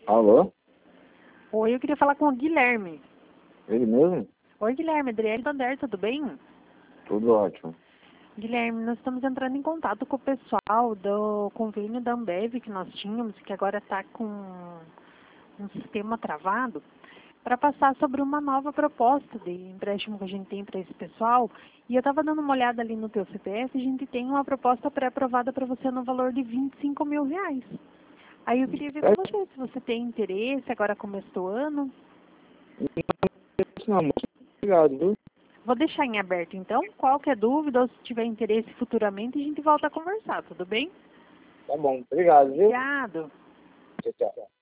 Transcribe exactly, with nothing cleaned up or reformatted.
Alô? Oi, eu queria falar com o Guilherme. Ele mesmo? Oi, Guilherme, Adriele Vander, tudo bem? Tudo ótimo. Guilherme, nós estamos entrando em contato com o pessoal do convênio da Ambev que nós tínhamos, que agora está com um sistema travado, para passar sobre uma nova proposta de empréstimo que a gente tem para esse pessoal. E eu estava dando uma olhada ali no teu C P F, a gente tem uma proposta pré-aprovada para você no valor de vinte e cinco mil reais. Aí eu queria ver com você se você tem interesse, agora começou o ano. Não, muito obrigado, viu? Vou deixar em aberto, então. Qualquer dúvida ou se tiver interesse futuramente, a gente volta a conversar, tudo bem? Tá bom, obrigado, viu? Obrigado. Tchau, tchau.